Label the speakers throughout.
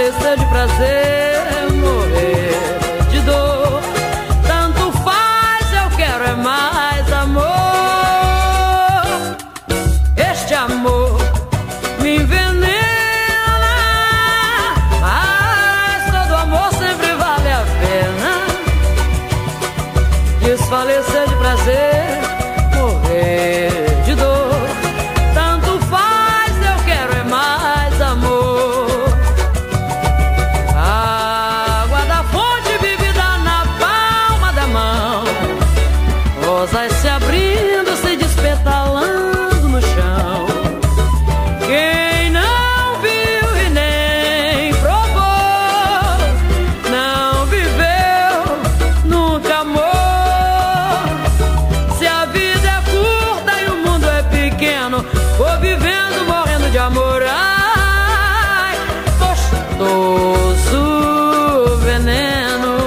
Speaker 1: desfalecer de prazer, morrer de dor. Tanto faz, eu quero é mais amor. Este amor me envenena, mas todo amor sempre vale a pena. Desfalecer de prazer, morrer de dor. Tanto faz, eu quero é mais amor. A água da fonte bebida na palma da mão, rosas se abrindo, se despetalando no chão. Quem não viu e nem provou, não viveu, nunca amou. Se a vida é curta e o mundo é pequeno, vou vivendo, morrendo de amor. Ai, gostoso veneno.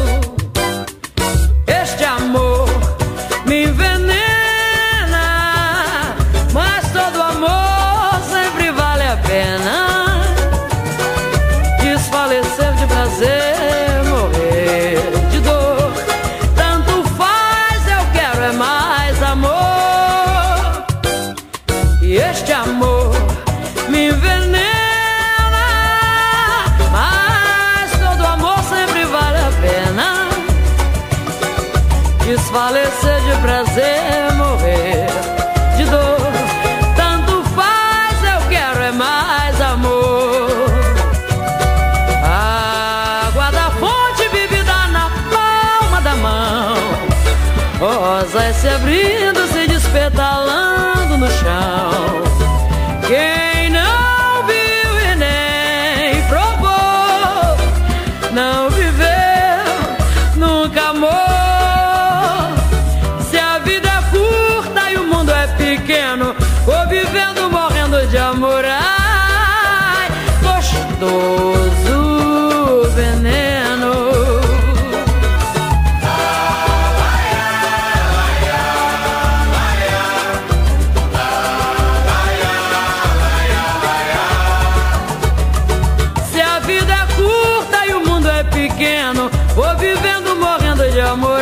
Speaker 1: Este amor me envenena, mas todo amor sempre vale a pena. Desfalecer de prazer, morrer de dor. Tanto faz, eu quero é mais amor. E este amor me envenena, mas todo amor sempre vale a pena. Desfalecer de prazer, morrer de dor. Tanto faz, eu quero é mais amor. A água da fonte bebida na palma da mão, rosas se abrindo, se despetalando no chão. Quem não viu e nem provou, não viveu, nunca amou. Se a vida é curta e o mundo é pequeno, vou vivendo, morrendo de amor. Ai, gostoso veneno. Se a vida é curta e o mundo é pequeno, vou vivendo, morrendo de amor.